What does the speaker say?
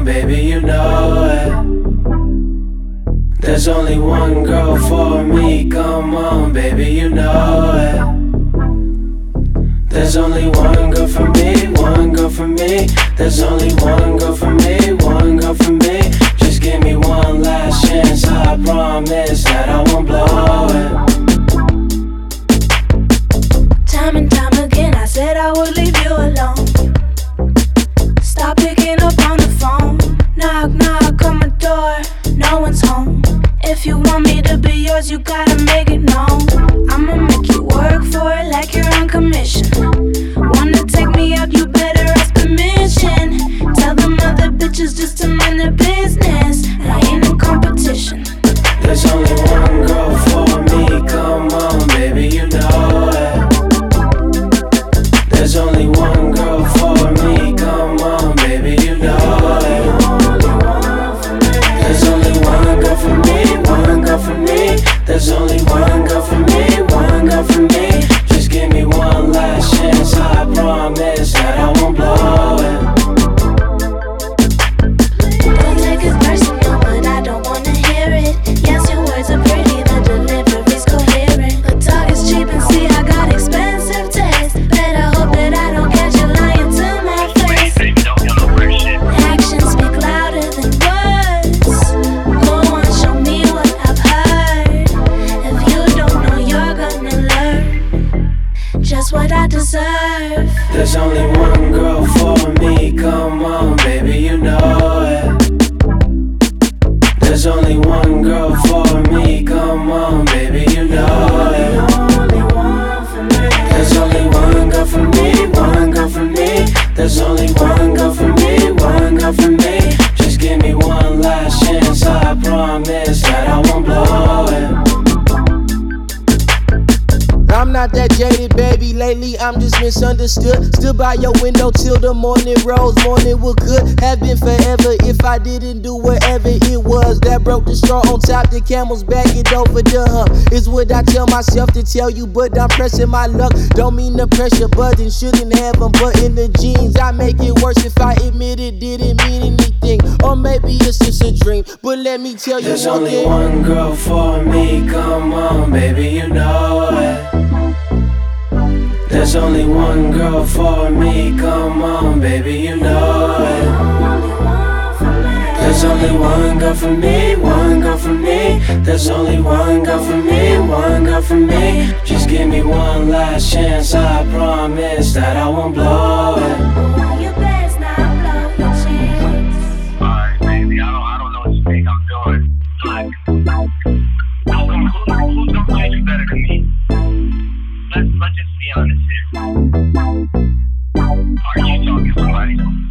baby, you know it. There's only one girl for me, come on, baby, you know it. There's only one girl for me, one girl for me. There's only one girl for me, one girl for me. Just give me one last chance, I promise that I won't blow it. Time and time again I said I would leave you alone. Stop picking up on the phone. Knock, knock on my door, no one's home. If you want me to be yours, you gotta make it known. I'ma make you work for it like you're on commission. Wanna take me out, you better ask permission. Tell them other bitches just to mind their business. I ain't in competition. There's only one girl for me, come on, baby, you know it. There's only one girl for me, come on, baby, you know it. There's only one girl for me, one girl for me. There's only one girl for me, one girl for me. Just give me one last chance, I promise that I won't blow it. Don't take it personal, but I don't wanna hear it. Yes, your words are pretty, the delivery's coherent. But talk is cheap and see I got expensive taste. Better hope that I don't catch you lying to my face. Actions speak louder than words. Go on, show me what I've heard. If you don't know, you're gonna learn just what I deserve. There's only one girl for me, come on, baby, you know it. There's only one girl for me, come on, baby, you know it. There's only one girl for me, one girl for me. There's only one girl for me, one girl for me. Just give me one last chance, I promise that I won't blow it. I'm not that jaded, baby. Lately, I'm just misunderstood. Stood by your window till the morning rose. Morning was good, have been forever. If I didn't do whatever it was that broke the straw on top, the camel's back, it over the hump. Is what I tell myself to tell you, but I'm pressing my luck. Don't mean the pressure button, shouldn't have them, but in the jeans, I make it worse if I admit it didn't mean anything. Or maybe it's just a dream, but let me tell you There's one only thing. one girl for me, come on, baby, you know it. There's only one girl for me, come on, baby, you know it. There's only one girl for me, one girl for me. There's only one girl for me, one girl for me. Just give me one last chance, I promise that I won't blow it. You best not blow your chance. Alright, baby, I don't know what you think I'm doing. Like, who's gonna play you better than me? Let's just be honest here. Are you talking to somebody?